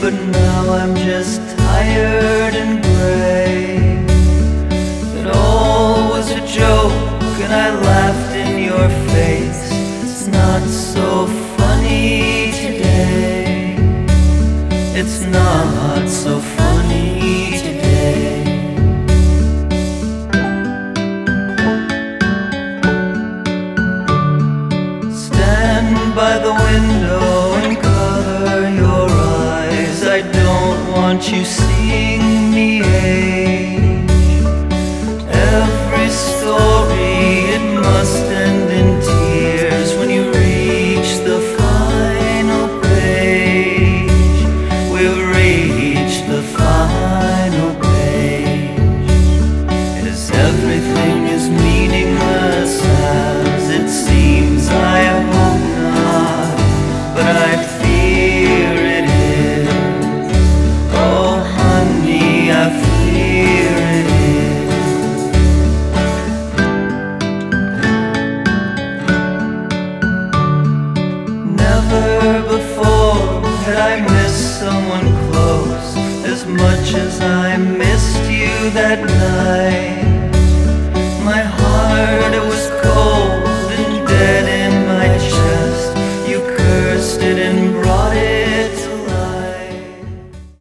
but now I'm just tired and gray. It all was a joke and I laughed in your face. It's not so funny today. It's not so funny today. Stand by the window and cover your eyes. I don't want you seeing me age. Every story, it must end in tears when you reach the final page. We've reached the final page. Is everything as meaningless as it seems? I hope not, but I fear it is. Oh honey, I fear it is. Never before had I missed someone close as much as I missed you that night.